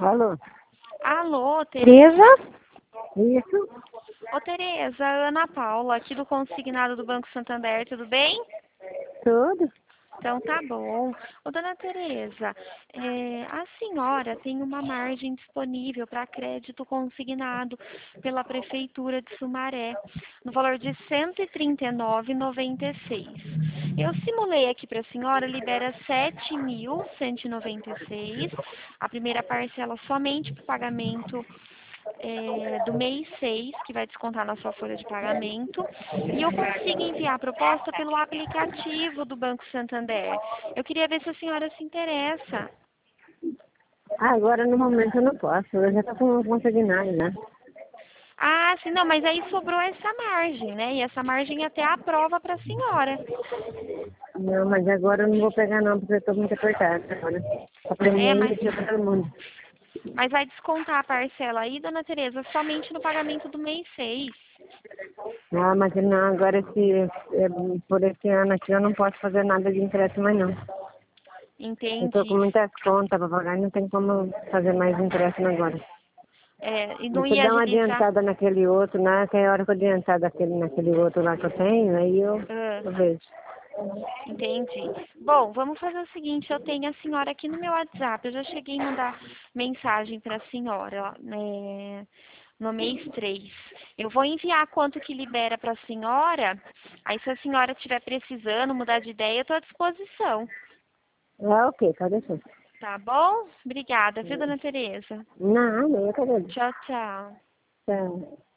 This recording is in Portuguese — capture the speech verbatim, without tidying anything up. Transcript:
Alô? Alô, Tereza? Isso? Ô, Tereza, Ana Paula, aqui do Consignado do Banco Santander, tudo bem? Tudo? Então tá bom. Ô, dona Tereza, é, a senhora tem uma margem disponível para crédito consignado pela Prefeitura de Sumaré, no valor de cento e trinta e nove reais e noventa e seis centavos. Eu simulei aqui para a senhora, libera sete mil cento e noventa e seis, a primeira parcela somente para o pagamento é, do mês seis, que vai descontar na sua folha de pagamento, e eu consigo enviar a proposta pelo aplicativo do Banco Santander. Eu queria ver se a senhora se interessa. Ah, agora no momento eu não posso. Eu já estou com consignado, né? Ah, sim, não, mas aí sobrou essa margem, né? E essa margem até aprova para a senhora. Não, mas agora eu não vou pegar não, porque eu estou muito apertada agora. A É, primeira mas, e para todo mundo. mas vai descontar a parcela aí, dona Tereza, somente no pagamento do mês seis. Ah, mas não, agora esse, é, por esse ano aqui eu não posso fazer nada de empréstimo mais não. Eu estou com Entendi. muitas contas para pagar e não tem como fazer mais empréstimo agora. É, e não Você ia dá uma agilizar. adiantada naquele outro, né? Que é a hora que eu adiantar daquele, naquele outro lá que eu tenho, aí eu, Ah, eu vejo. entendi. Bom, vamos fazer o seguinte, eu tenho a senhora aqui no meu WhatsApp, eu já cheguei a mandar mensagem para a senhora, né, no mês três. Eu vou enviar quanto que libera para a senhora, aí se a senhora estiver precisando mudar de ideia, eu estou à disposição. É ok, pode deixar. Tá bom? Obrigada, viu, dona Tereza? Não, eu quero. Tchau, tchau. Tchau.